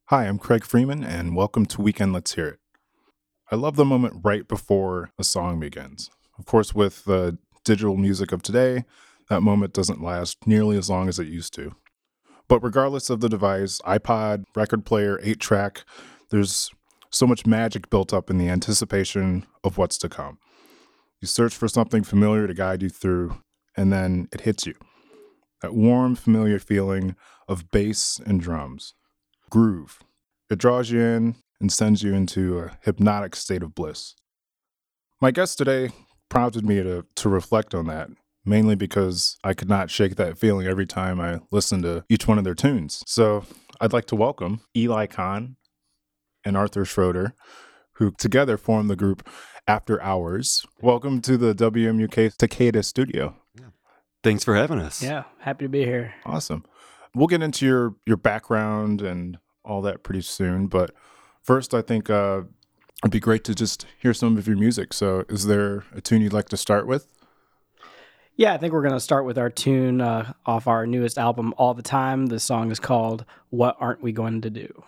Hi, I'm Craig Freeman, and welcome to Weekend Let's Hear It. I love the moment right before a song begins. Of course, with the digital music of today, that moment doesn't last nearly as long as it used to. But regardless of the device, iPod, record player, 8-track, there's so much magic built up in the anticipation of what's to come. You search for something familiar to guide you through, and then it hits you. That warm, familiar feeling of bass and drums. Groove. It draws you in and sends you into a hypnotic state of bliss. My guest today prompted me to reflect on that, mainly because I could not shake that feeling every time I listened to each one of their tunes. So I'd like to welcome Eli Kahn and Arthur Schroeder, who together form the group After Hours. Welcome to the WMUK Takeda studio. Thanks for having us. Yeah, happy to be here. Awesome. We'll get into your background and all that pretty soon, but first I think it'd be great to just hear some of your music. So is there a tune you'd like to start with? Yeah, I think we're going to start with our tune off our newest album, All the Time. The song is called What Aren't We Going to Do?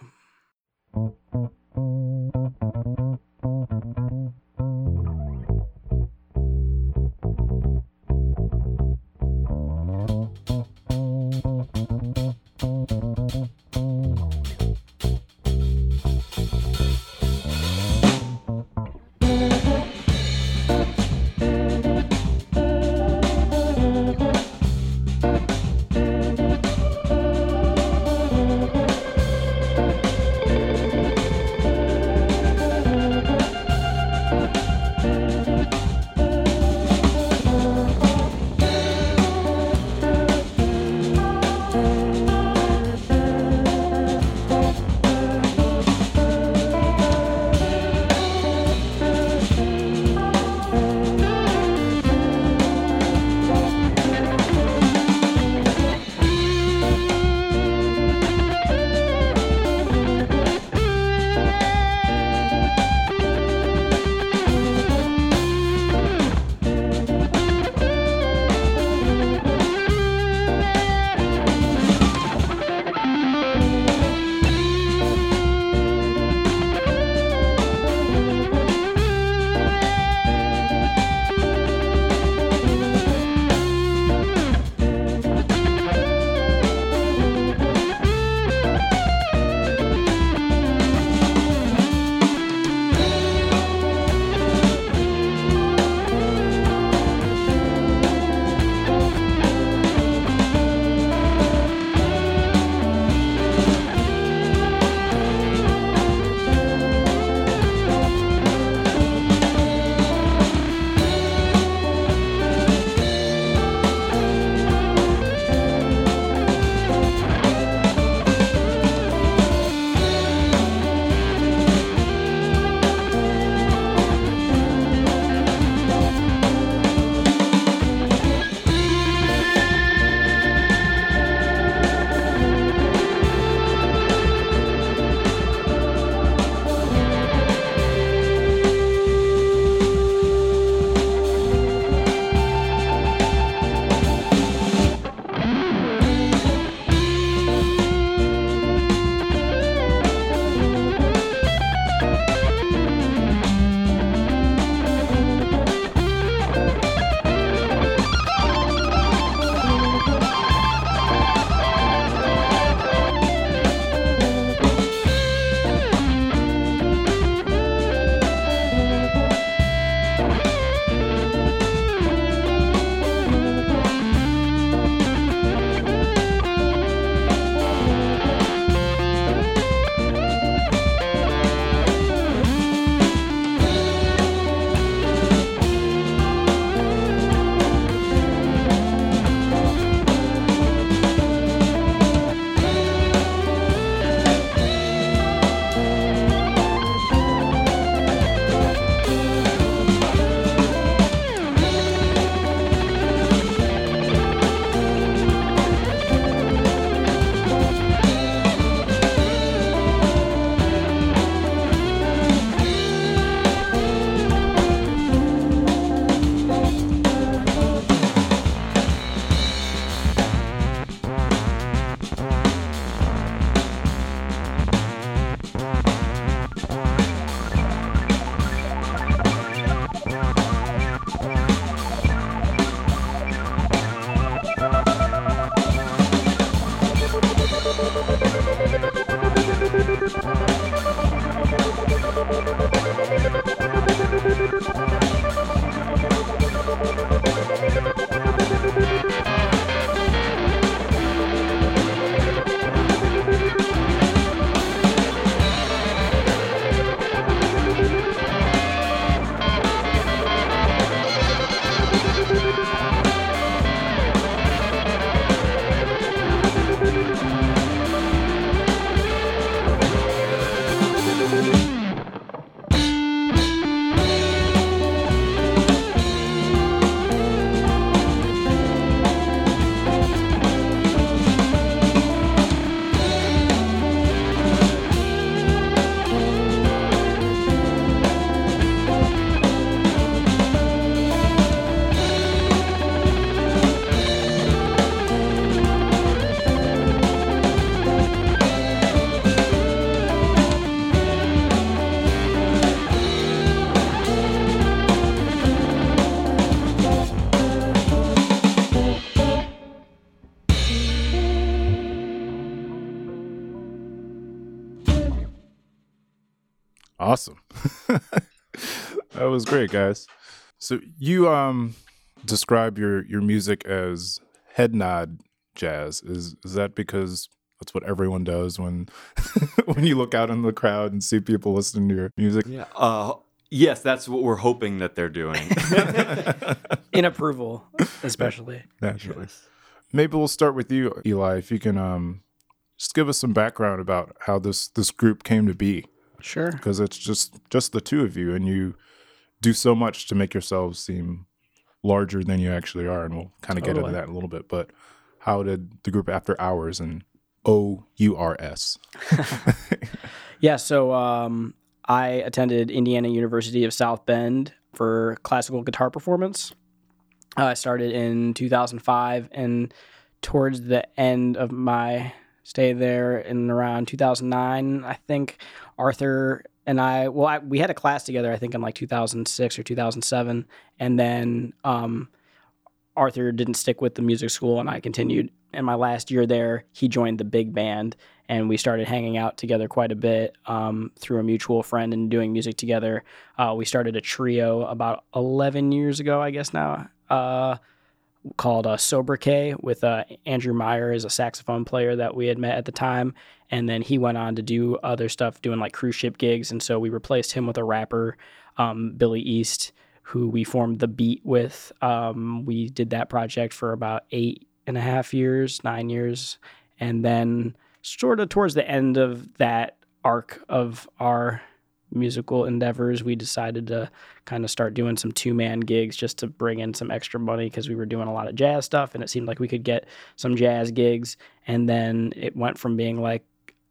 Awesome. That was great, guys. So you describe your music as head nod jazz. Is that because that's what everyone does when when you look out in the crowd and see people listening to your music? Yeah. Yes, that's what we're hoping that they're doing. In approval, especially. Naturally. Maybe we'll start with you, Eli. If you can just give us some background about how this group came to be. Sure. Because it's just the two of you, and you do so much to make yourselves seem larger than you actually are, and we'll kind of get into that in a little bit. But how did the group After Hours and OURS? Yeah, so I attended Indiana University of South Bend for classical guitar performance. I started in 2005, and towards the end of my stay there in around 2009, I think Arthur and we had a class together, I think in like 2006 or 2007, and then Arthur didn't stick with the music school, and I continued. In my last year there, he joined the big band, and we started hanging out together quite a bit through a mutual friend and doing music together. We started a trio about 11 years ago, I guess now, called Sobriquet with Andrew Meyer as a saxophone player that we had met at the time. And then he went on to do other stuff, doing like cruise ship gigs. And so we replaced him with a rapper, Billy East, who we formed The Beat with. We did that project for about 8.5 years, 9 years. And then sort of towards the end of that arc of our musical endeavors, we decided to kind of start doing some two-man gigs just to bring in some extra money, because we were doing a lot of jazz stuff and it seemed like we could get some jazz gigs. And then it went from being like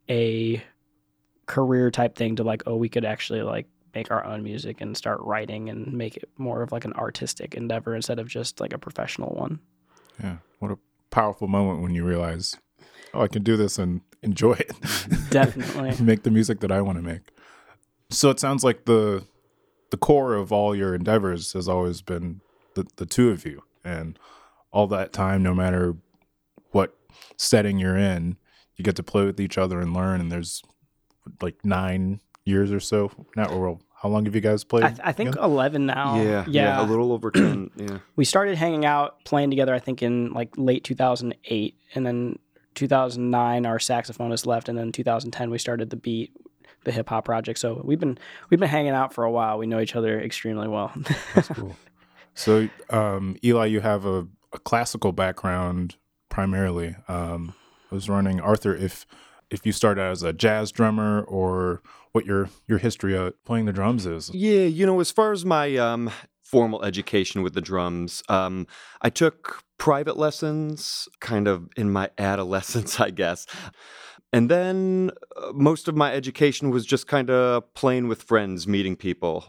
a career type thing to like, oh, we could actually like make our own music and start writing and make it more of like an artistic endeavor instead of just like a professional one. Yeah, what a powerful moment when you realize, oh, I can do this and enjoy it. Definitely. Make the music that I want to make. So it sounds like the core of all your endeavors has always been the two of you, and all that time, no matter what setting you're in, you get to play with each other and learn. And there's like 9 years or so now. Or how long have you guys played? I think 11 now. Yeah, a little over 10. Yeah, we started hanging out, playing together, I think in like late 2008, and then 2009 our saxophonist left, and then 2010 we started The Beat, the hip hop project. So we've been hanging out for a while. We know each other extremely well. That's cool. So Eli, you have a classical background primarily. I was wondering, Arthur, if you started as a jazz drummer, or what your history of playing the drums is. Yeah, as far as my formal education with the drums, I took private lessons kind of in my adolescence, I guess. And then most of my education was just kind of playing with friends, meeting people,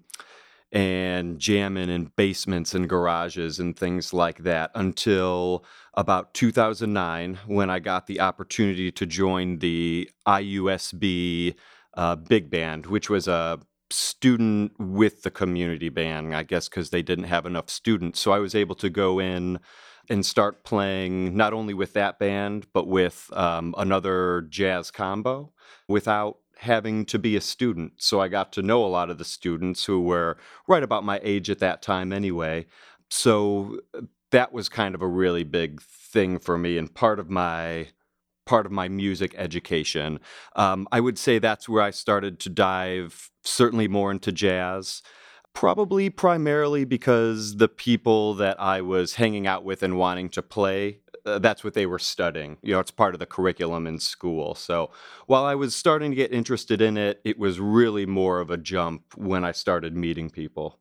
and jamming in basements and garages and things like that, until about 2009, when I got the opportunity to join the IUSB big band, which was a student with the community band, I guess, because they didn't have enough students. So I was able to go in and start playing not only with that band, but with another jazz combo without having to be a student. So I got to know a lot of the students who were right about my age at that time anyway. So that was kind of a really big thing for me, and part of my music education. I would say that's where I started to dive certainly more into jazz. Probably primarily because the people that I was hanging out with and wanting to play, that's what they were studying. It's part of the curriculum in school. So while I was starting to get interested in it, it was really more of a jump when I started meeting people.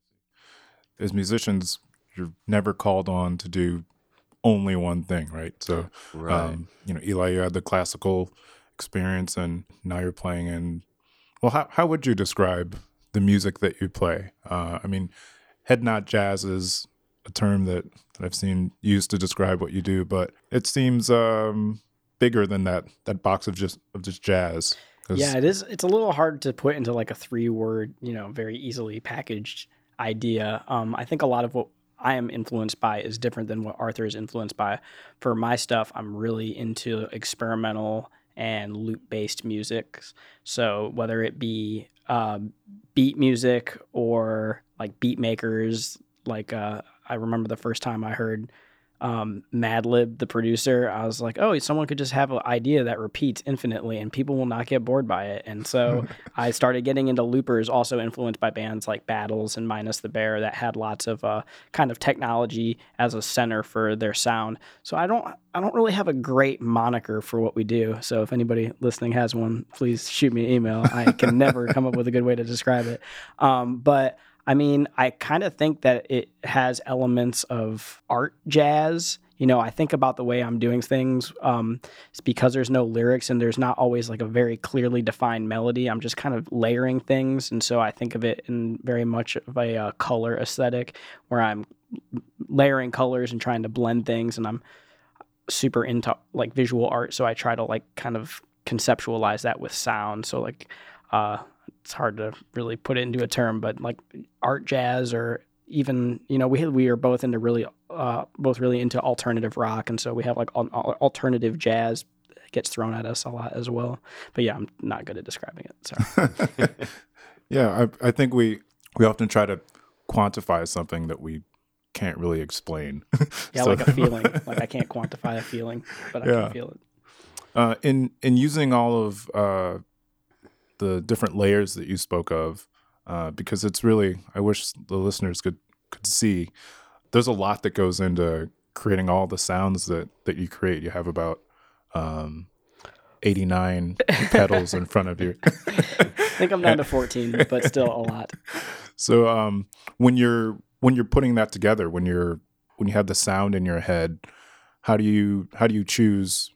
As musicians, you're never called on to do only one thing, right? So, right. Eli, you had the classical experience, and now you're playing in. Well, how would you describe the music that you play? Head nod jazz is a term that I've seen used to describe what you do, but it seems bigger than that box of just jazz. Yeah, it is. It's a little hard to put into like a 3-word, very easily packaged idea. I think a lot of what I am influenced by is different than what Arthur is influenced by. For my stuff, I'm really into experimental and loop-based music. So whether it be beat music or like beat makers. Like I remember the first time I heard Madlib, the producer, I was like, oh, someone could just have an idea that repeats infinitely and people will not get bored by it. And so I started getting into loopers, also influenced by bands like Battles and Minus the Bear that had lots of kind of technology as a center for their sound. So I don't really have a great moniker for what we do. So if anybody listening has one, please shoot me an email. I can never come up with a good way to describe it. But I mean, I kind of think that it has elements of art jazz. You know, I think about the way I'm doing things. It's because there's no lyrics and there's not always like a very clearly defined melody. I'm just kind of layering things. And so I think of it in very much of a color aesthetic where I'm layering colors and trying to blend things. And I'm super into like visual art. So I try to like kind of conceptualize that with sound. So like, it's hard to really put it into a term, but like art jazz, or even, you know, we are both into both really into alternative rock, and so we have like alternative jazz gets thrown at us a lot as well. But yeah, I'm not good at describing it. Sorry. Yeah, I think we often try to quantify something that we can't really explain. Yeah, like a feeling. Like I can't quantify a feeling, but I can feel it. In using all of the different layers that you spoke of, because it's really, I wish the listeners could see, there's a lot that goes into creating all the sounds that you create. You have about 89 pedals in front of you. I think I'm down to 14, but still a lot. So when you're putting that together, when you have the sound in your head, how do you choose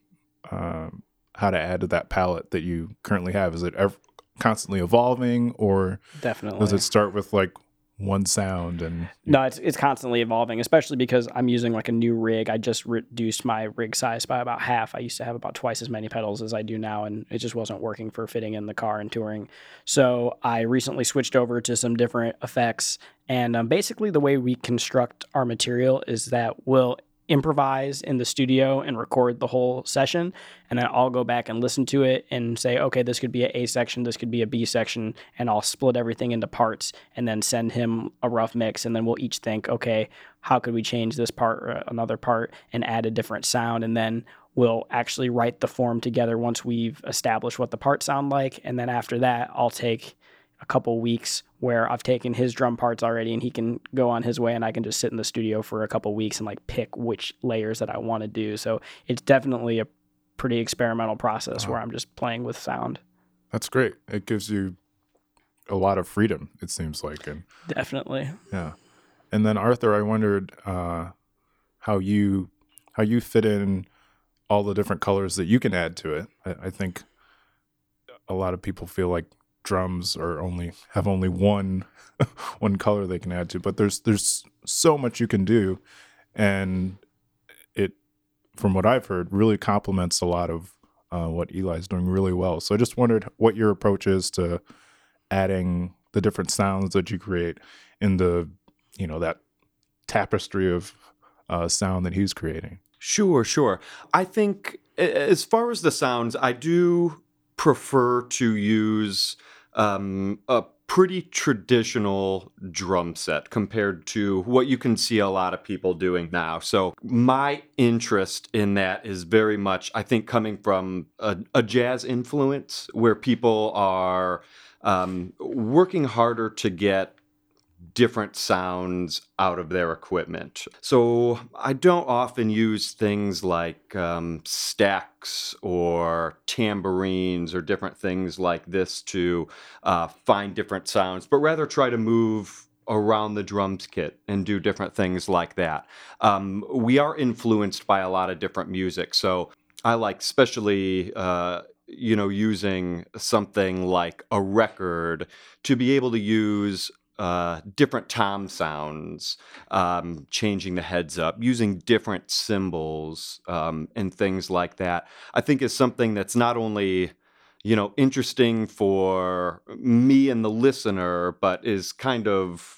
how to add to that palette that you currently have? Is it constantly evolving, or definitely does it start with like one sound? And no, it's constantly evolving, especially because I'm using like a new rig. I just reduced my rig size by about half. I used to have about twice as many pedals as I do now, and it just wasn't working for fitting in the car and touring. So I recently switched over to some different effects, and basically the way we construct our material is that we'll improvise in the studio and record the whole session, and then I'll go back and listen to it and say, okay, this could be an A section, this could be a B section, and I'll split everything into parts and then send him a rough mix, and then we'll each think, okay, how could we change this part or another part and add a different sound, and then we'll actually write the form together once we've established what the parts sound like. And then after that, I'll take a couple weeks where I've taken his drum parts already and he can go on his way, and I can just sit in the studio for a couple weeks and like pick which layers that I want to do. So it's definitely a pretty experimental process where I'm just playing with sound. That's great. It gives you a lot of freedom, it seems like. And definitely. Yeah. And then Arthur, I wondered how you fit in all the different colors that you can add to it. I think a lot of people feel like drums have only one color they can add to, but there's so much you can do, and it, from what I've heard, really complements a lot of what Eli's doing really well. So I just wondered what your approach is to adding the different sounds that you create in the, you know, that tapestry of sound that he's creating. Sure. I think as far as the sounds, I do prefer to use a pretty traditional drum set compared to what you can see a lot of people doing now. So my interest in that is very much, I think, coming from a jazz influence where people are working harder to get different sounds out of their equipment. So I don't often use things like stacks or tambourines or different things like this to find different sounds, but rather try to move around the drums kit and do different things like that. We are influenced by a lot of different music, so I like especially using something like a record to be able to use different tom sounds, changing the heads up, using different cymbals, and things like that, I think is something that's not only, interesting for me and the listener, but is kind of,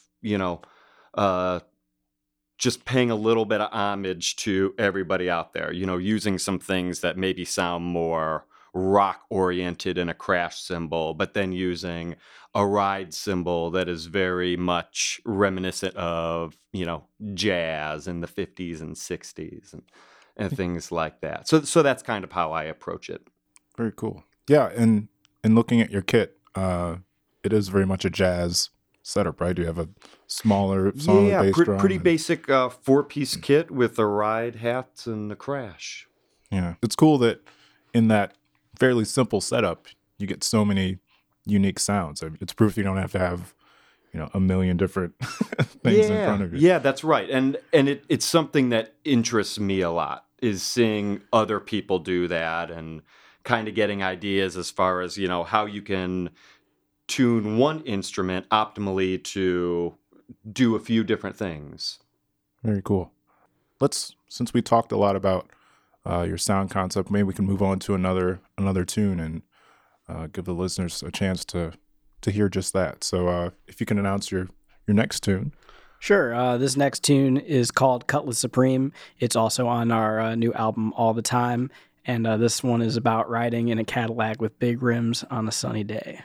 just paying a little bit of homage to everybody out there, using some things that maybe sound more rock oriented and a crash cymbal, but then using a ride cymbal that is very much reminiscent of, jazz in the 50s and 60s and things like that. So that's kind of how I approach it. Very cool. Yeah, and looking at your kit, it is very much a jazz setup, right? Do you have a smaller bass drum? Pretty basic 4-piece kit with a ride, hats, and a crash. Yeah, it's cool that in that fairly simple setup, you get so many unique sounds. It's proof you don't have to have, a million different things in front of you. Yeah, that's right. And it's something that interests me a lot, is seeing other people do that and kind of getting ideas as far as, how you can tune one instrument optimally to do a few different things. Very cool. Since we talked a lot about your sound concept, maybe we can move on to another tune and give the listeners a chance to hear just that. So if you can announce your next tune. Sure. This next tune is called Cutlass Supreme. It's also on our new album, All the Time. And this one is about riding in a Cadillac with big rims on a sunny day.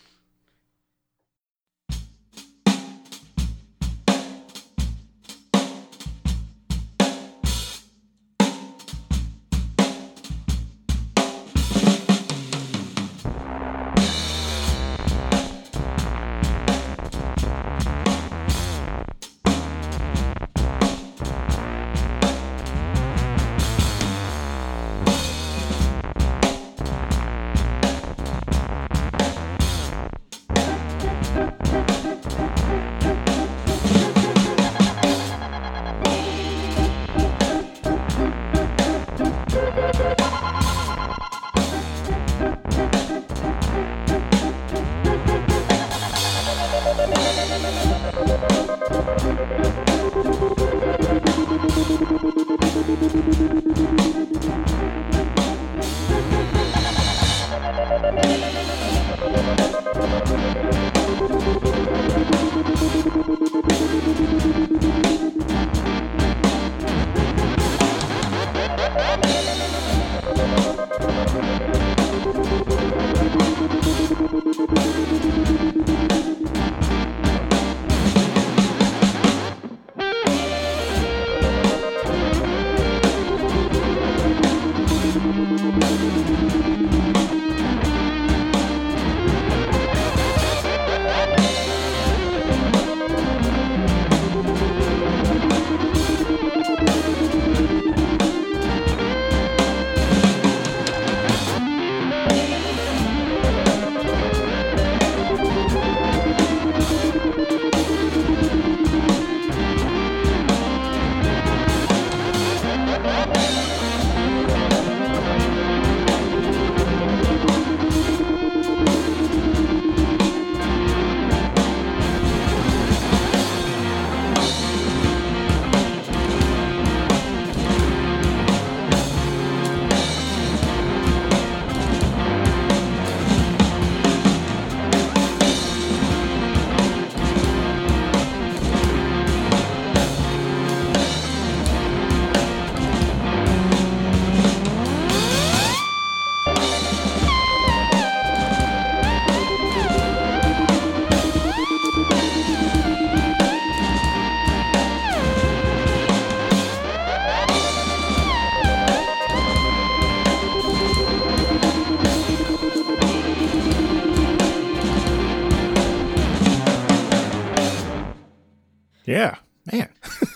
Yeah, man.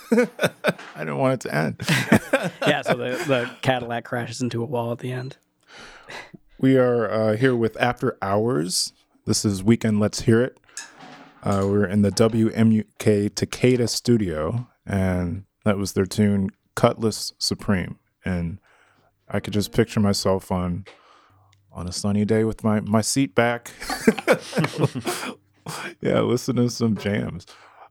I didn't want it to end. Yeah, so the Cadillac crashes into a wall at the end. We are here with After Hours. This is Weekend Let's Hear It. We're in the WMUK Takeda studio, and that was their tune Cutlass Supreme. And I could just picture myself on a sunny day with my seat back. Yeah, listen to some jams.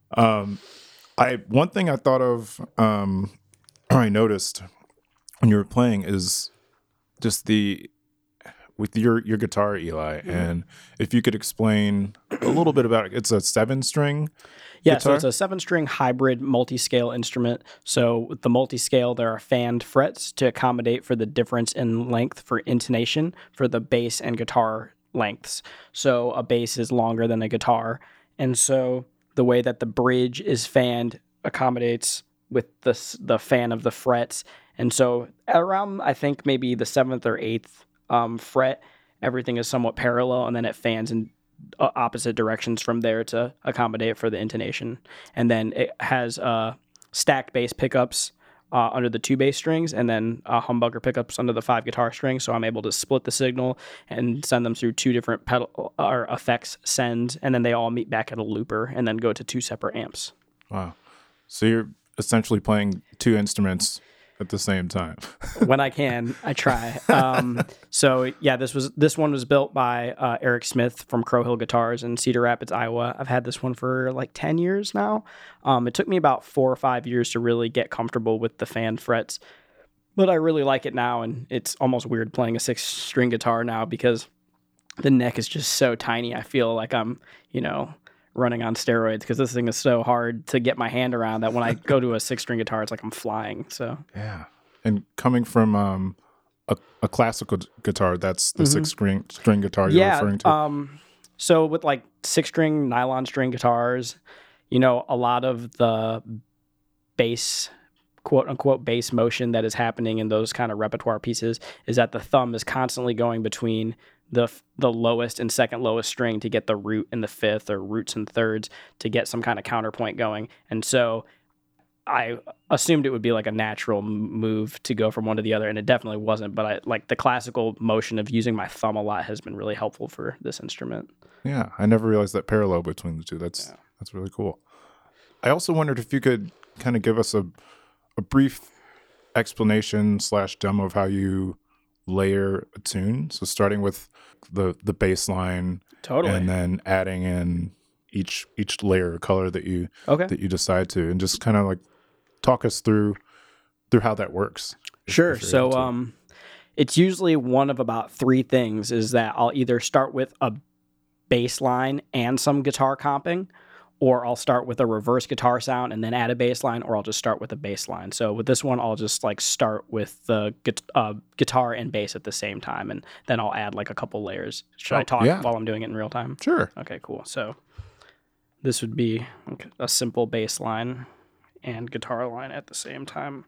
One thing I thought of, or I noticed when you were playing is just with your guitar, Eli, and if you could explain a little bit about it. It's a 7-string Yeah, guitar? so it's a 7-string hybrid multi-scale instrument. So with the multi-scale, there are fanned frets to accommodate for the difference in length for intonation for the bass and guitar lengths. So a bass is longer than a guitar. And so the way that the bridge is fanned accommodates with the fan of the frets. And so around, I think, maybe the 7th or 8th fret, everything is somewhat parallel, and then it fans in opposite directions from there to accommodate for the intonation. And then it has stacked bass pickups under the 2 bass strings, and then humbucker pickups under the 5 guitar strings. So I'm able to split the signal and send them through 2 different pedal or effects sends, and then they all meet back at a looper and then go to 2 separate amps. Wow. So you're essentially playing 2 instruments at the same time. When I can, I try. So yeah, this one was built by Eric Smith from Crow Hill Guitars in Cedar Rapids, Iowa. I've had this one for like 10 years now. It took me about 4 or 5 years to really get comfortable with the fan frets, but I really like it now, and it's almost weird playing a 6-string guitar now because the neck is just so tiny. I feel like I'm, running on steroids because this thing is so hard to get my hand around that when I go to a 6-string guitar, it's like I'm flying. So yeah. And coming from a classical guitar, that's the 6-string guitar you're referring to. So with like 6-string nylon string guitars, a lot of the bass, quote unquote bass motion that is happening in those kind of repertoire pieces is that the thumb is constantly going between the lowest and second lowest string to get the root and the 5th, or roots and thirds to get some kind of counterpoint going. And so I assumed it would be like a natural move to go from one to the other, and it definitely wasn't. But I like the classical motion of using my thumb a lot has been really helpful for this instrument. Yeah, I never realized that parallel between the two. That's really cool. I also wondered if you could kind of give us a brief explanation / demo of how you layer a tune. So starting with the bass line, Totally, and then adding in each layer of color that you decide to, and just kind of like talk us through how that works. Sure. So it's usually one of about 3 things is that I'll either start with a bass line and some guitar comping, or I'll start with a reverse guitar sound and then add a bass line, or I'll just start with a bass line. So with this one, I'll just like start with the guitar and bass at the same time, and then I'll add like a couple layers. Should I talk while I'm doing it in real time? Sure. Okay, cool. So this would be a simple bass line and guitar line at the same time.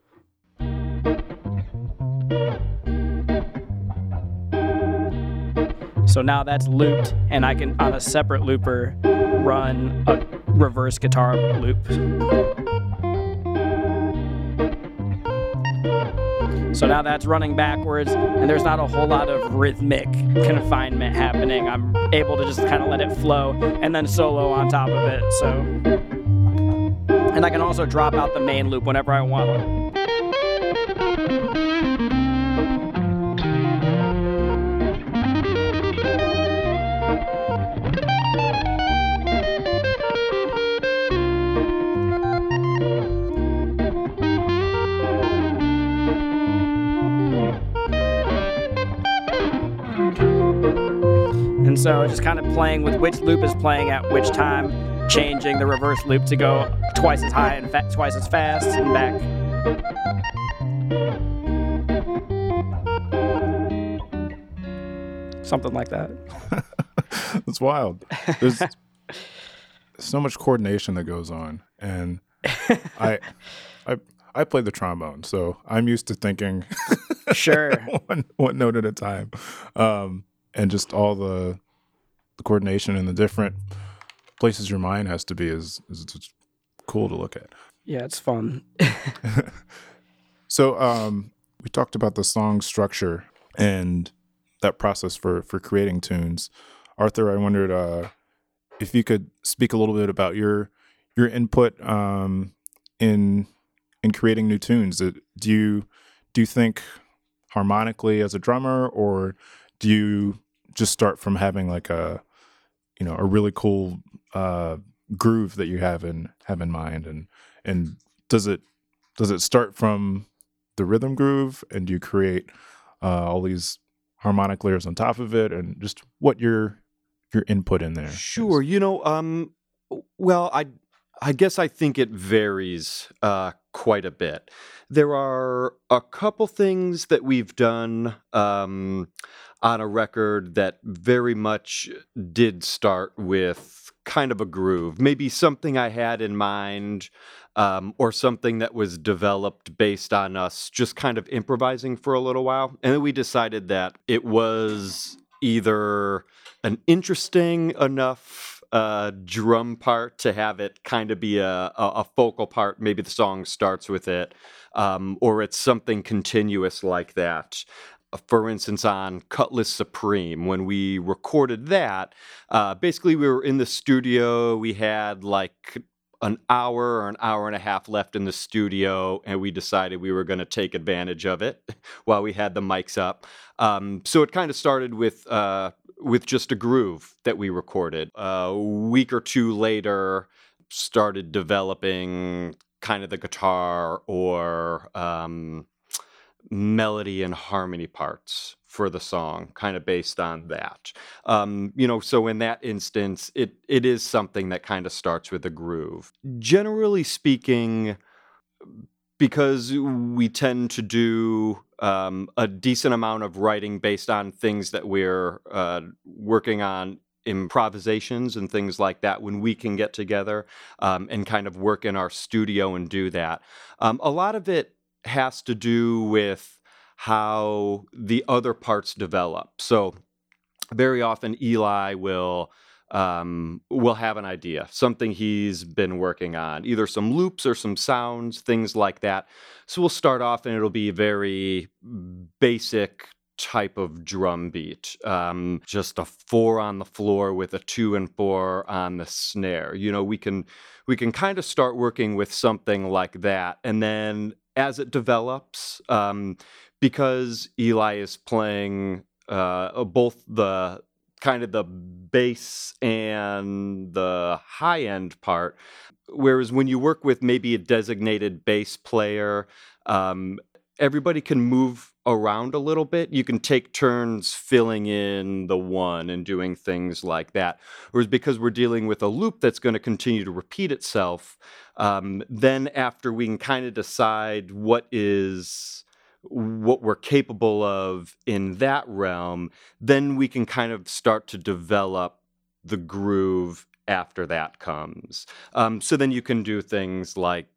So now that's looped, and I can, on a separate looper, run a reverse guitar loop. So now that's running backwards, and there's not a whole lot of rhythmic confinement happening. I'm able to just kind of let it flow and then solo on top of it. So, and I can also drop out the main loop whenever I want. And so just kind of playing with which loop is playing at which time, changing the reverse loop to go twice as high and twice as fast and back. Something like that. That's wild. There's so much coordination that goes on, and I play the trombone, so I'm used to thinking Sure. one note at a time, and just all the coordination and the different places your mind has to be is just cool to look at. Yeah, it's fun. So we talked about the song structure and that process for creating tunes. Arthur, I wondered if you could speak a little bit about your input in creating new tunes. Do you think harmonically as a drummer, or do you just start from having like a really cool groove that you have in mind, and does it start from the rhythm groove, and do you create all these harmonic layers on top of it, and just what your input in there is. Sure. Well, I guess I think it varies quite a bit. There are a couple things that we've done on a record that very much did start with kind of a groove, maybe something I had in mind, or something that was developed based on us just kind of improvising for a little while. And then we decided that it was either an interesting enough drum part to have it kind of be a focal part. Maybe the song starts with it, or it's something continuous like that. For instance, on Cutlass Supreme, when we recorded that, basically we were in the studio. We had like an hour or an hour and a half left in the studio, and we decided we were going to take advantage of it while we had the mics up. So it kind of started with just a groove that we recorded. A week or two later, started developing kind of the guitar or melody and harmony parts for the song, kind of based on that. So in that instance, it is something that kind of starts with a groove. Generally speaking, because we tend to do a decent amount of writing based on things that we're working on, improvisations and things like that, when we can get together and kind of work in our studio and do that. A lot of it has to do with how the other parts develop. So very often Eli will have an idea, something he's been working on, either some loops or some sounds, things like that. So we'll start off and it'll be very basic type of drum beat, just a 4 on the floor with a 2 and 4 on the snare. We can kind of start working with something like that, and then as it develops, because Eli is playing both the kind of the bass and the high end part, whereas when you work with maybe a designated bass player, everybody can move around a little bit. You can take turns filling in the one and doing things like that. Whereas because we're dealing with a loop that's going to continue to repeat itself, then after we can kind of decide what we're capable of in that realm, then we can kind of start to develop the groove after that comes. So then you can do things like,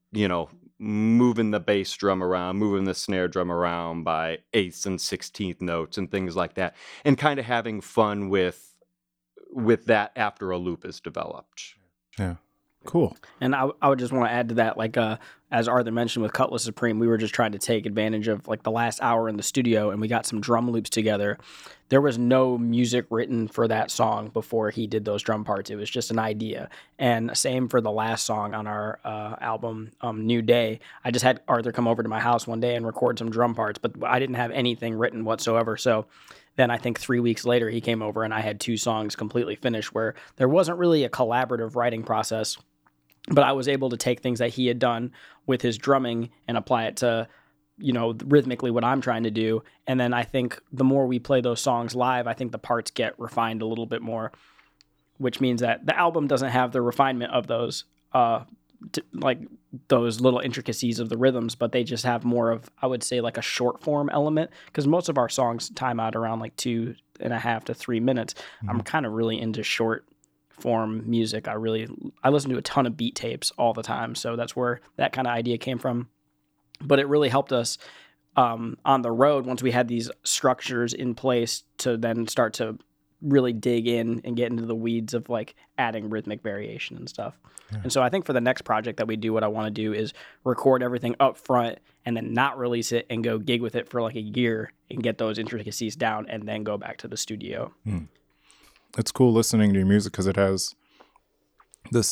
moving the bass drum around, moving the snare drum around by 8th and 16th notes and things like that, and kind of having fun with that after a loop is developed. Yeah. Cool. And I would just want to add to that, like as Arthur mentioned with Cutlass Supreme, we were just trying to take advantage of like the last hour in the studio, and we got some drum loops together. There was no music written for that song before he did those drum parts. It was just an idea. And same for the last song on our album, New Day. I just had Arthur come over to my house one day and record some drum parts, but I didn't have anything written whatsoever. So then I think 3 weeks later he came over and I had 2 songs completely finished, where there wasn't really a collaborative writing process. But I was able to take things that he had done with his drumming and apply it to, rhythmically what I'm trying to do. And then I think the more we play those songs live, I think the parts get refined a little bit more, which means that the album doesn't have the refinement of those, like those little intricacies of the rhythms, but they just have more of, I would say, like a short form element, because most of our songs time out around like 2.5 to 3 minutes. Mm-hmm. I'm kind of really into short form music. I listen to a ton of beat tapes all the time, so that's where that kind of idea came from. But it really helped us on the road once we had these structures in place to then start to really dig in and get into the weeds of like adding rhythmic variation and stuff. Yeah. And so I think for the next project that we do, what I want to do is record everything up front and then not release it and go gig with it for like a year and get those intricacies down and then go back to the studio. It's cool listening to your music because it has this,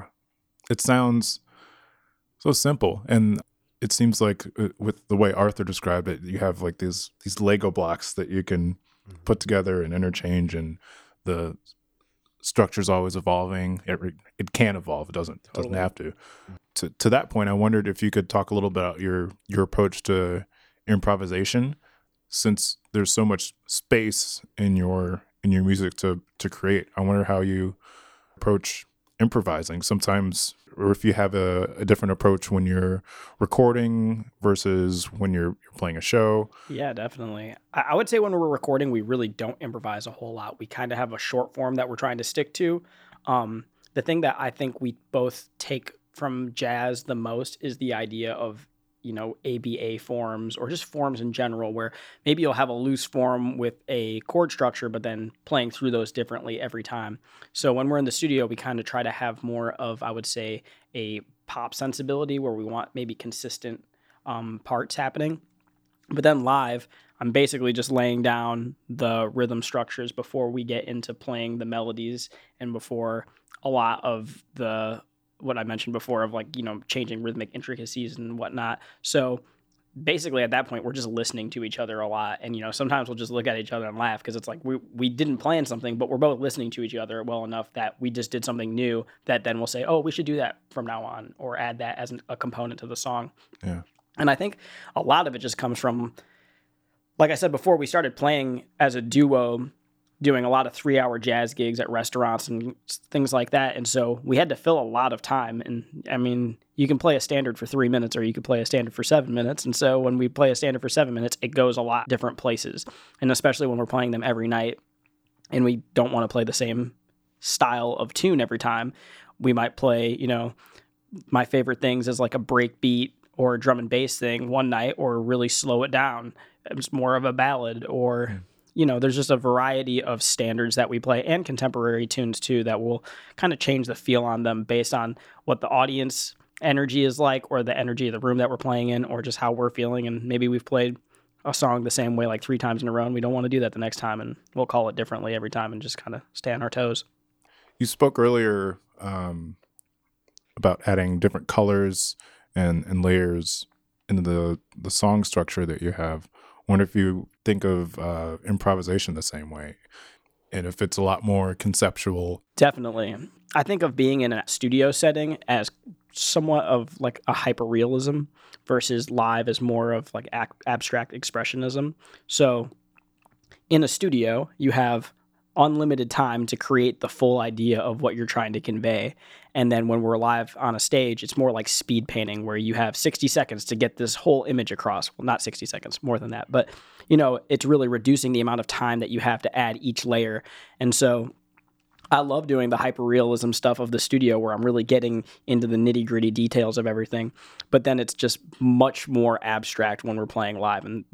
it sounds so simple. And it seems like with the way Arthur described it, you have like these Lego blocks that you can put together and interchange, and the structure's always evolving. It can evolve. It doesn't have to. To that point, I wondered if you could talk a little bit about your approach to improvisation, since there's so much space in your music to create. I wonder how you approach improvising sometimes, or if you have a different approach when you're recording versus when you're playing a show. Yeah, definitely. I would say when we're recording, we really don't improvise a whole lot. We kind of have a short form that we're trying to stick to. The thing that I think we both take from jazz the most is the idea of, ABA forms, or just forms in general, where maybe you'll have a loose form with a chord structure, but then playing through those differently every time. So when we're in the studio, we kind of try to have more of, I would say, a pop sensibility where we want maybe consistent parts happening. But then live, I'm basically just laying down the rhythm structures before we get into playing the melodies and before a lot of what I mentioned before of changing rhythmic intricacies and whatnot. So basically at that point, we're just listening to each other a lot. And, sometimes we'll just look at each other and laugh because it's like we didn't plan something, but we're both listening to each other well enough that we just did something new that then we'll say, oh, we should do that from now on, or add that as a component to the song. Yeah. And I think a lot of it just comes from, like I said before, we started playing as a duo, doing a lot of 3-hour jazz gigs at restaurants and things like that. And so we had to fill a lot of time. And I mean, you can play a standard for 3 minutes or you could play a standard for 7 minutes. And so when we play a standard for 7 minutes, it goes a lot different places. And especially when we're playing them every night and we don't want to play the same style of tune every time, we might play, my favorite things is like a break beat or a drum and bass thing one night, or really slow it down. It's more of a ballad, or there's just a variety of standards that we play and contemporary tunes too that will kind of change the feel on them based on what the audience energy is like, or the energy of the room that we're playing in, or just how we're feeling. And maybe we've played a song the same way like 3 times in a row and we don't want to do that the next time, and we'll call it differently every time and just kind of stay on our toes. You spoke earlier about adding different colors and layers into the song structure that you have. Wonder if you think of improvisation the same way, and if it's a lot more conceptual. Definitely. I think of being in a studio setting as somewhat of like a hyperrealism versus live as more of like abstract expressionism. So in a studio, you have unlimited time to create the full idea of what you're trying to convey. And then when we're live on a stage, it's more like speed painting, where you have 60 seconds to get this whole image across. Well, not 60 seconds, more than that. But, it's really reducing the amount of time that you have to add each layer. And so I love doing the hyperrealism stuff of the studio, where I'm really getting into the nitty gritty details of everything. But then it's just much more abstract when we're playing live. And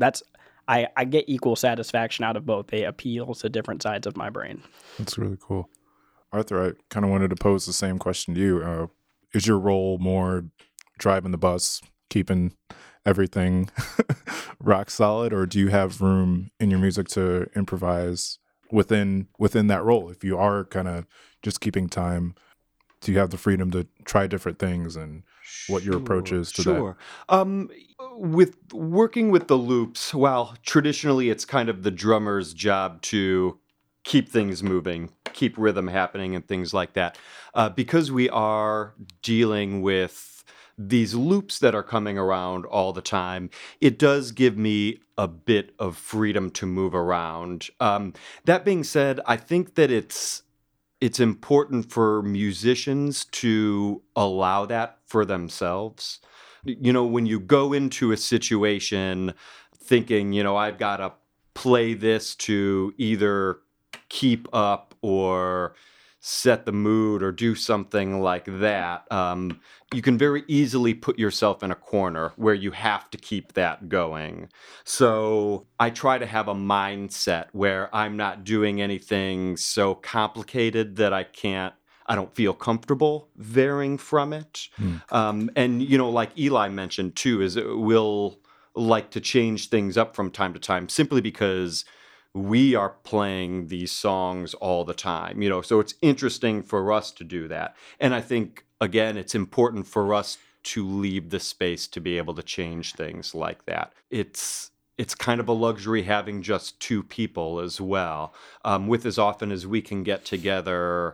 I get equal satisfaction out of both. They appeal to different sides of my brain. That's really cool. Arthur, I kind of wanted to pose the same question to you. Is your role more driving the bus, keeping everything rock solid, or do you have room in your music to improvise within that role? If you are kind of just keeping time, do you have the freedom to try different things, and what your approach is to that? With working with the loops, well, traditionally it's kind of the drummer's job to keep things moving, keep rhythm happening and things like that. Because we are dealing with these loops that are coming around all the time, it does give me a bit of freedom to move around. That being said, I think that it's important for musicians to allow that for themselves. When you go into a situation thinking, I've got to play this to either keep up or set the mood or do something like that, you can very easily put yourself in a corner where you have to keep that going. So I try to have a mindset where I'm not doing anything so complicated that I don't feel comfortable varying from it. And, like Eli mentioned too, is we'll like to change things up from time to time simply because we are playing these songs all the time, so it's interesting for us to do that. And I think, again, it's important for us to leave the space to be able to change things like that. It's kind of a luxury having just 2 people as well. With as often as we can get together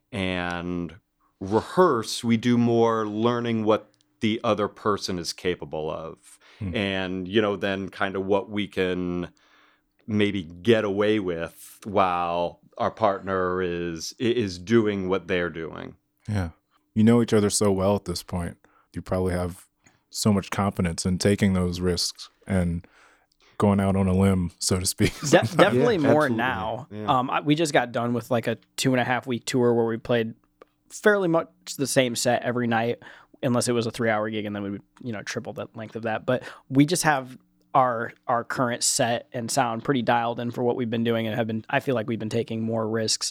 and rehearse, we do more learning what the other person is capable of. And, then kind of what we can maybe get away with while our partner is doing what they're doing. Yeah. You know each other so well at this point. You probably have so much confidence in taking those risks and going out on a limb, so to speak. Definitely more absolutely. now. Yeah. We just got done with like a 2.5 week tour where we played fairly much the same set every night, unless it was a 3-hour gig, and then we would triple the length of that. But we just have our current set and sound pretty dialed in for what we've been doing, and I feel like we've been taking more risks.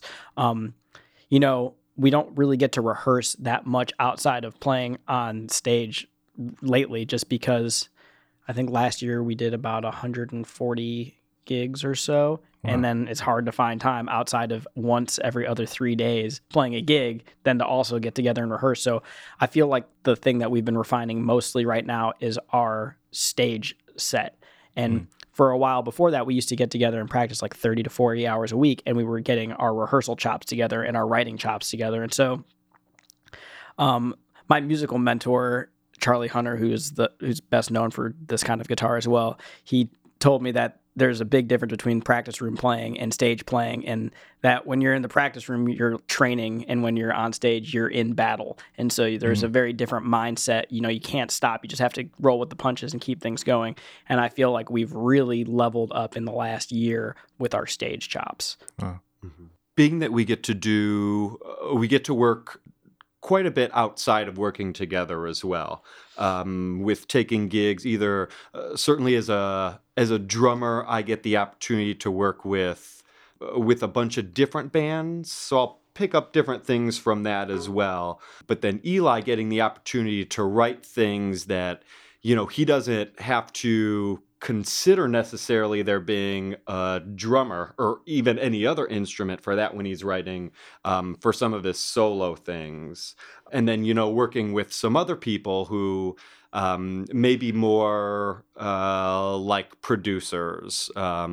We don't really get to rehearse that much outside of playing on stage lately, just because I think last year we did about 140 gigs or so. Wow. And then it's hard to find time outside of once every other 3 days playing a gig, then to also get together and rehearse. So I feel like the thing that we've been refining mostly right now is our stage set. And for a while before that, we used to get together and practice like 30 to 40 hours a week, and we were getting our rehearsal chops together and our writing chops together. And so my musical mentor, Charlie Hunter, who's best known for this kind of guitar as well, he told me that there's a big difference between practice room playing and stage playing, and that when you're in the practice room, you're training, and when you're on stage, you're in battle. And so there's a very different mindset. You can't stop. You just have to roll with the punches and keep things going. And I feel like we've really leveled up in the last year with our stage chops. Being that we get to work quite a bit outside of working together as well, with taking gigs. Either certainly as a drummer, I get the opportunity to work with a bunch of different bands, so I'll pick up different things from that as well. But then Eli getting the opportunity to write things that he doesn't have to consider necessarily there being a drummer or even any other instrument for that when he's writing for some of his solo things. And then, working with some other people who may be more like producers,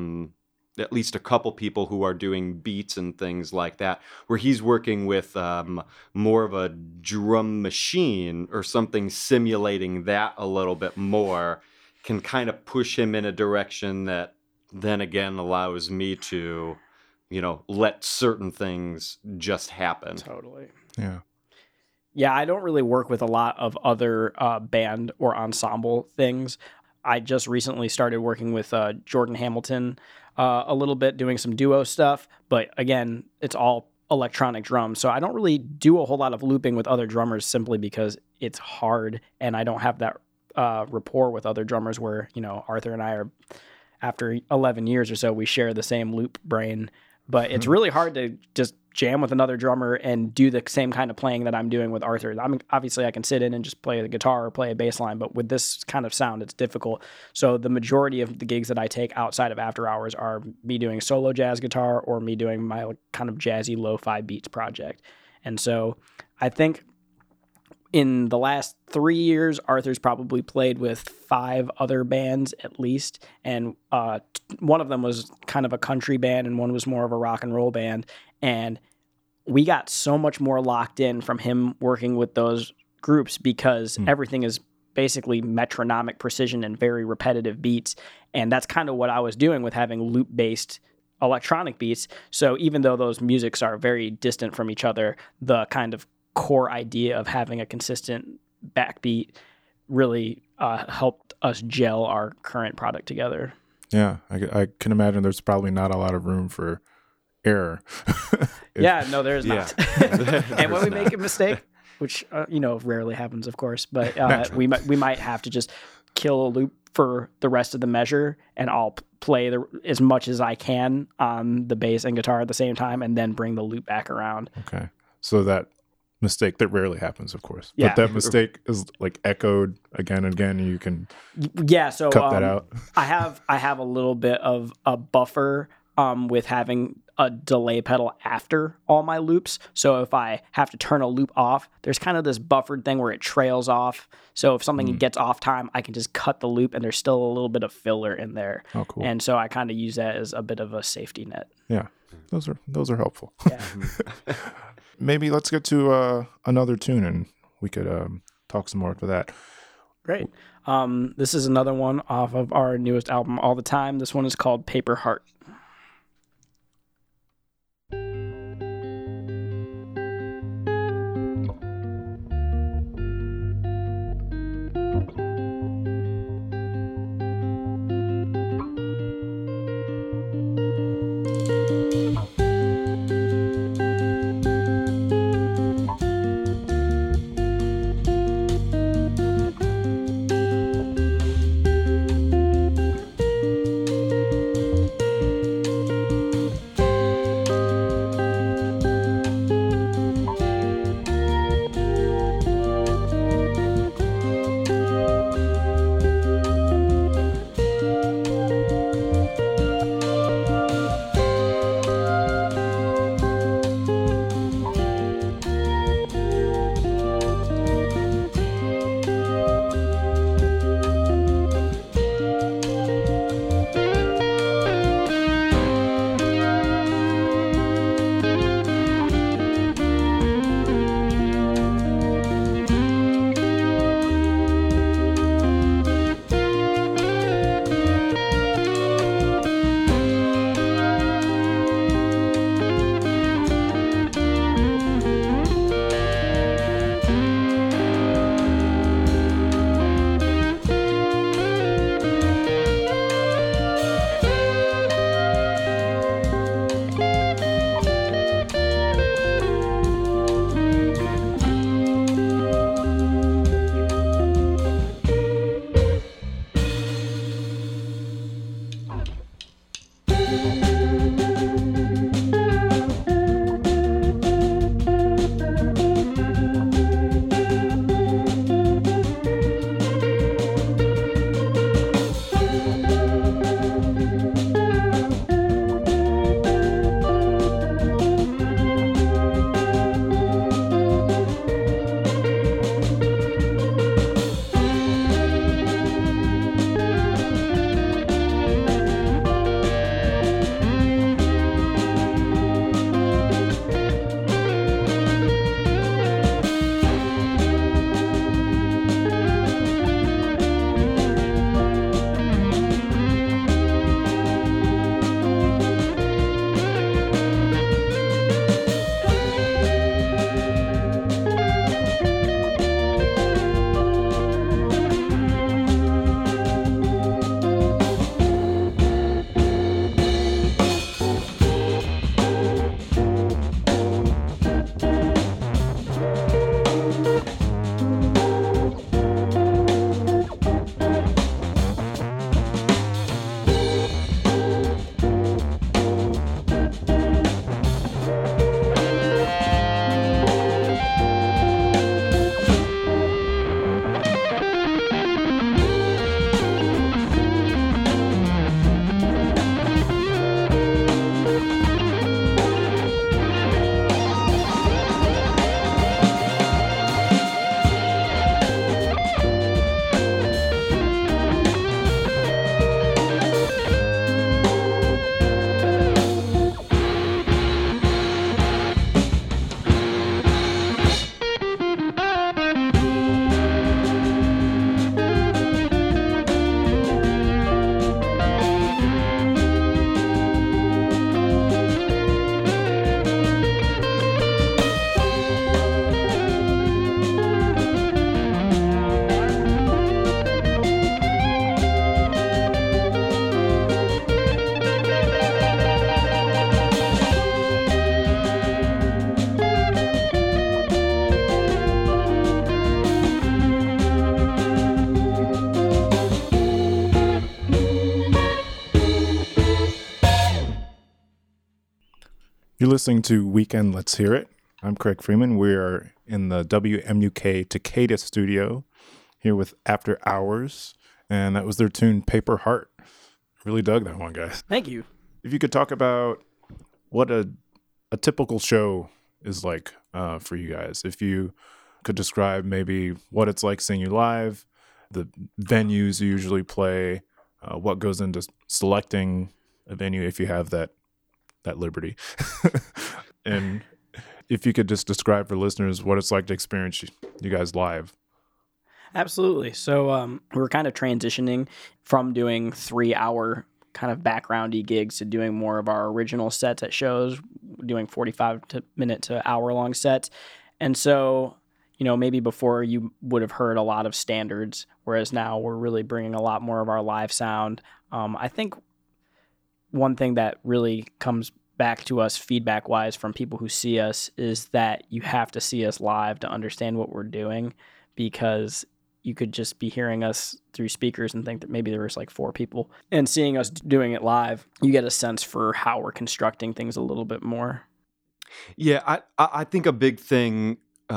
at least a couple people who are doing beats and things like that, where he's working with more of a drum machine or something simulating that a little bit more, can kind of push him in a direction that then again allows me to, let certain things just happen. Totally. Yeah. Yeah, I don't really work with a lot of other band or ensemble things. I just recently started working with Jordan Hamilton a little bit, doing some duo stuff. But again, it's all electronic drums. So I don't really do a whole lot of looping with other drummers simply because it's hard and I don't have that rapport with other drummers where, Arthur and I are, after 11 years or so, we share the same loop brain. But it's really hard to just jam with another drummer and do the same kind of playing that I'm doing with Arthur. Obviously I can sit in and just play the guitar or play a bass line, but with this kind of sound, it's difficult. So the majority of the gigs that I take outside of After Hours are me doing solo jazz guitar or me doing my kind of jazzy lo-fi beats project. And so I think in the last 3 years, Arthur's probably played with 5 other bands at least, and one of them was kind of a country band and one was more of a rock and roll band, and we got so much more locked in from him working with those groups because everything is basically metronomic precision and very repetitive beats, and that's kind of what I was doing with having loop-based electronic beats. So even though those musics are very distant from each other, the kind of core idea of having a consistent backbeat really helped us gel our current product together. Yeah, I can imagine there's probably not a lot of room for error. No, there's not. And when we make a mistake, which rarely happens, of course, but we might have to just kill a loop for the rest of the measure, and I'll play as much as I can on the bass and guitar at the same time, and then bring the loop back around. Okay, so that mistake that rarely happens, of course. Yeah. But that mistake is like echoed again and again, and you can so cut that out. I have a little bit of a buffer with having a delay pedal after all my loops. So if I have to turn a loop off, there's kind of this buffered thing where it trails off. So if something gets off time, I can just cut the loop and there's still a little bit of filler in there. Oh, cool. And so I kind of use that as a bit of a safety net. Yeah, those are helpful. Yeah. Maybe let's get to another tune and we could talk some more to that. Great. This is another one off of our newest album, All the Time. This one is called Paper Heart. You're listening to Weekend Let's Hear It. I'm Craig Freeman. We are in the WMUK Takeda studio here with After Hours, and that was their tune Paper Heart. Really dug that one, guys. Thank you. If you could talk about what a typical show is like for you guys, if you could describe maybe what it's like seeing you live, the venues you usually play, what goes into selecting a venue if you have that liberty. And if you could just describe for listeners what it's like to experience you guys live. Absolutely. So we're kind of transitioning from doing 3-hour kind of backgroundy gigs to doing more of our original sets at shows, doing 45-minute to hour-long sets. And so, maybe before you would have heard a lot of standards, whereas now we're really bringing a lot more of our live sound. I think one thing that really comes back to us feedback-wise from people who see us is that you have to see us live to understand what we're doing, because you could just be hearing us through speakers and think that maybe there was like 4 people. And seeing us doing it live, you get a sense for how we're constructing things a little bit more. Yeah, I think a big thing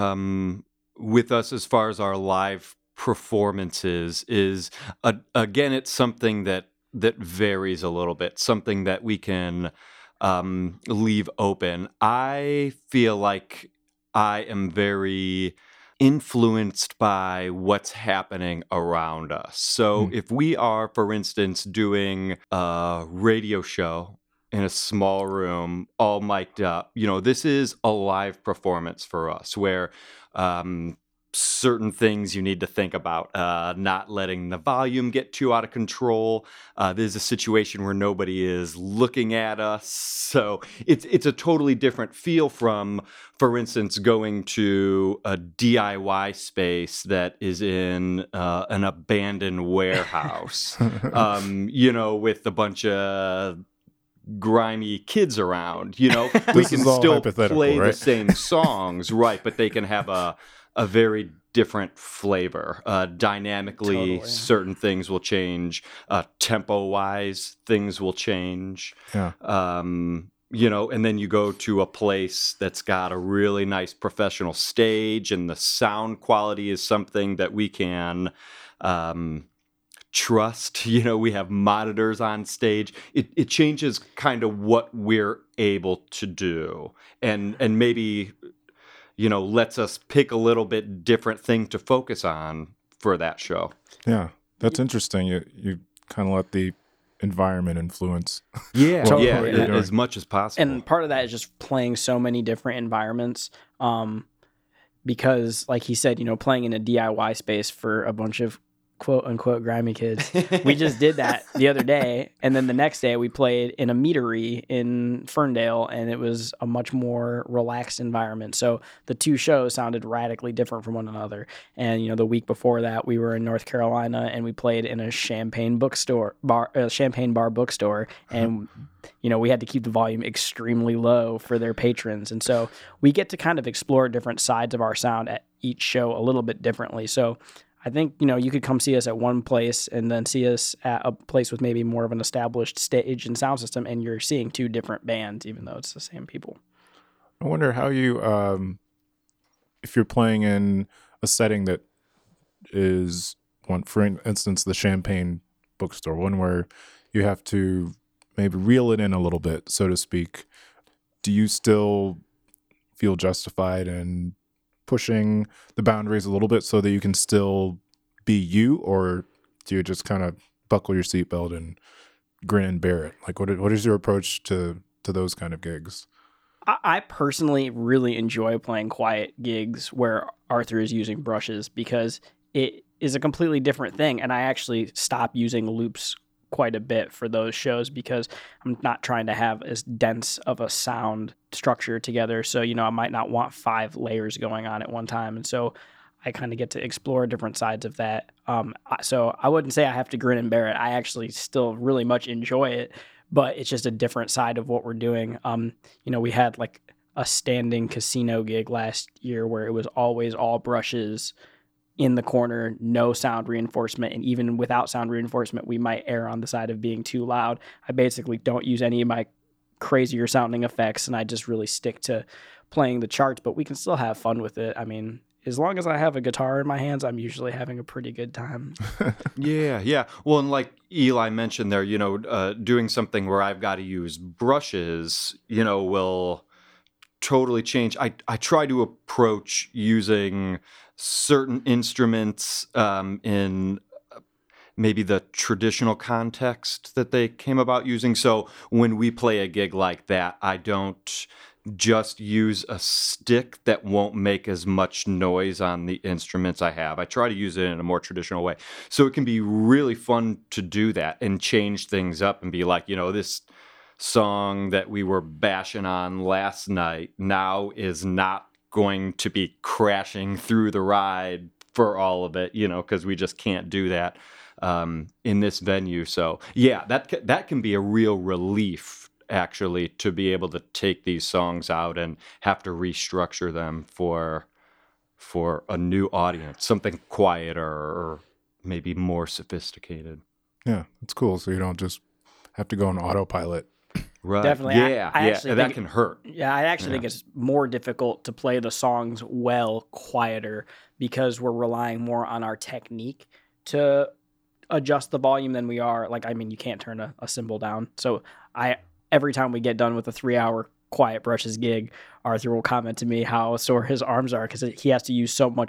with us as far as our live performances is, again, it's something that varies a little bit, something that we can leave open. I feel like I am very influenced by what's happening around us. So if we are, for instance, doing a radio show in a small room, all mic'd up, this is a live performance for us where certain things you need to think about, not letting the volume get too out of control. There's a situation where nobody is looking at us. So it's a totally different feel from, for instance, going to a DIY space that is in an abandoned warehouse, with a bunch of grimy kids around. We can still play the same songs, right? But they can have a very different flavor. Dynamically, totally. Certain things will change. Tempo-wise, things will change. Yeah. And then you go to a place that's got a really nice professional stage, and the sound quality is something that we can trust. We have monitors on stage. It changes kind of what we're able to do, and maybe lets us pick a little bit different thing to focus on for that show. Yeah, that's interesting. You kind of let the environment influence. Yeah, totally. As much as possible. And part of that is just playing so many different environments. Because, like he said, playing in a DIY space for a bunch of quote unquote grimy kids. We just did that the other day, and then the next day we played in a meadery in Ferndale, and it was a much more relaxed environment. So the 2 shows sounded radically different from one another. And the week before that we were in North Carolina, and we played in a Champaign bar bookstore, and we had to keep the volume extremely low for their patrons. And so we get to kind of explore different sides of our sound at each show a little bit differently. So I think, you could come see us at one place and then see us at a place with maybe more of an established stage and sound system, and you're seeing 2 different bands, even though it's the same people. I wonder how you, if you're playing in a setting that is, for instance, the Champaign bookstore, one where you have to maybe reel it in a little bit, so to speak. Do you still feel justified in pushing the boundaries a little bit so that you can still be you, or do you just kind of buckle your seatbelt and grin and bear it? Like, what is your approach to those kind of gigs? I personally really enjoy playing quiet gigs where Arthur is using brushes, because it is a completely different thing, and I actually stop using loops quite a bit for those shows because I'm not trying to have as dense of a sound structure together. So, I might not want 5 layers going on at one time. And so I kind of get to explore different sides of that. So I wouldn't say I have to grin and bear it. I actually still really much enjoy it, but it's just a different side of what we're doing. We had like a standing casino gig last year where it was always all brushes in the corner, no sound reinforcement, and even without sound reinforcement, we might err on the side of being too loud. I basically don't use any of my crazier sounding effects, and I just really stick to playing the charts, but we can still have fun with it. I mean, as long as I have a guitar in my hands, I'm usually having a pretty good time. Yeah. Well, and like Eli mentioned there, doing something where I've got to use brushes, will totally change. I try to approach using certain instruments in maybe the traditional context that they came about using. So when we play a gig like that, I don't just use a stick that won't make as much noise on the instruments I have. I try to use it in a more traditional way. So it can be really fun to do that and change things up and be like, this song that we were bashing on last night now is not going to be crashing through the ride for all of it, because we just can't do that in this venue. So yeah, that can be a real relief, actually, to be able to take these songs out and have to restructure them for a new audience, something quieter or maybe more sophisticated. Yeah, it's cool. So you don't just have to go on autopilot. Right. Definitely. Yeah. I actually that think can hurt. Yeah, I actually think it's more difficult to play the songs well quieter because we're relying more on our technique to adjust the volume than we are. You can't turn a cymbal down. So every time we get done with a 3-hour Quiet Brushes gig, Arthur will comment to me how sore his arms are because he has to use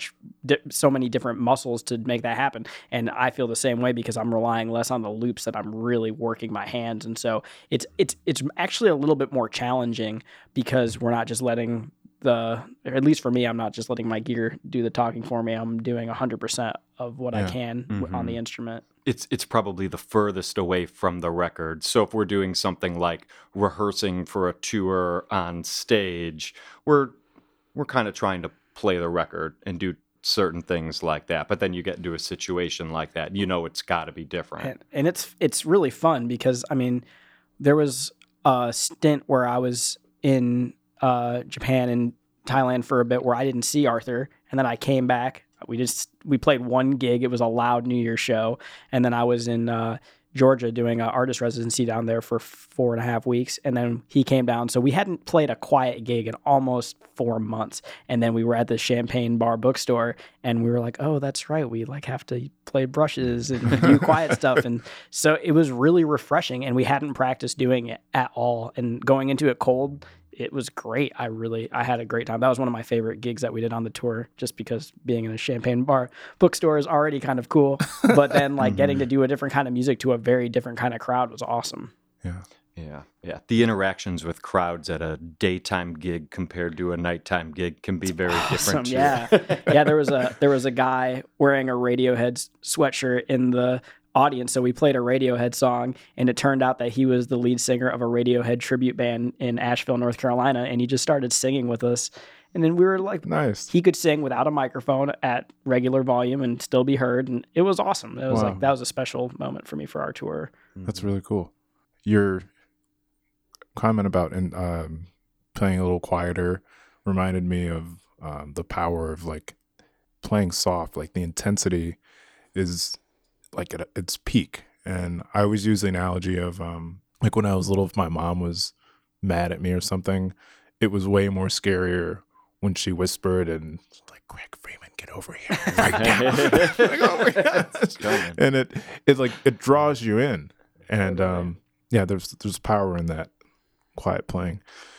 so many different muscles to make that happen. And I feel the same way because I'm relying less on the loops that I'm really working my hands. And so it's actually a little bit more challenging because we're not just letting or at least for me, I'm not just letting my gear do the talking for me. I'm doing 100% of what I can on the instrument. It's probably the furthest away from the record. So if we're doing something like rehearsing for a tour on stage, we're kind of trying to play the record and do certain things like that. But then you get into a situation like that, it's got to be different. And it's really fun because there was a stint where I was in Japan and Thailand for a bit where I didn't see Arthur, and then I came back. We played one gig. It was a loud New Year's show, and then I was in Georgia doing an artist residency down there for 4.5 weeks, and then he came down. So we hadn't played a quiet gig in almost 4 months, and then we were at the Champagne Bar bookstore, and we were like, "Oh, that's right. We have to play brushes and do quiet stuff." And so it was really refreshing, and we hadn't practiced doing it at all. And going into it cold, it was great. I had a great time. That was one of my favorite gigs that we did on the tour, just because being in a Champagne Bar bookstore is already kind of cool. But then getting to do a different kind of music to a very different kind of crowd was awesome. Yeah. The interactions with crowds at a daytime gig compared to a nighttime gig can be very different too. Yeah. There was a guy wearing a Radiohead sweatshirt in the audience. So we played a Radiohead song, and it turned out that he was the lead singer of a Radiohead tribute band in Asheville, North Carolina, and he just started singing with us. And then we were like, nice. He could sing without a microphone at regular volume and still be heard, and it was awesome. It was that was a special moment for me for our tour. That's really cool. Your comment about playing a little quieter reminded me of the power of playing soft. The intensity is at its peak. And I always use the analogy of when I was little, if my mom was mad at me or something, it was way more scarier when she whispered and Greg Freeman, get over here right now. Oh my gosh. And it draws you in. And there's power in that quiet playing.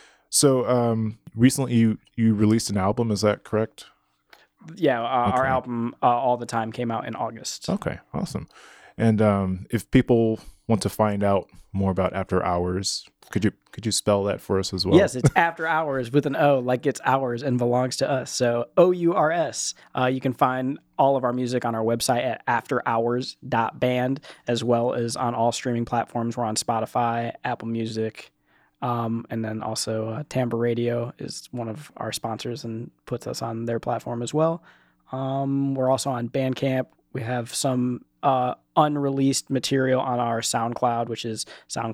So recently you released an album, is that correct? Yeah, our album All the Time came out in August. Okay, awesome. And if people want to find out more about After Hours, could you spell that for us as well? Yes, it's After Hours with an O, like it's ours and belongs to us. So OURS. You can find all of our music on our website at afterhours.band, as well as on all streaming platforms. We're on Spotify, Apple Music, and then also Tampa Radio is one of our sponsors and puts us on their platform as well. We're also on Bandcamp. We have some unreleased material on our SoundCloud, which is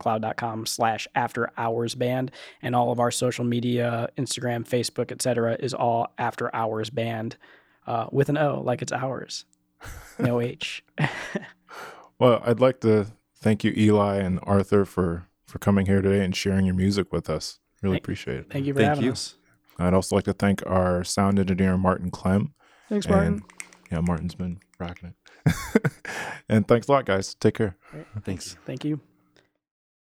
soundcloud.com/afterhoursband. And all of our social media, Instagram, Facebook, etc., is all After Hours Band with an O, like it's ours. No H. Well, I'd like to thank you, Eli and Arthur, for coming here today and sharing your music with us. Really appreciate it. Thank you for having us. I'd also like to thank our sound engineer, Martin Clem. Thanks, Martin. Martin's been rocking it. And thanks a lot, guys. Take care. Thanks. Thank you.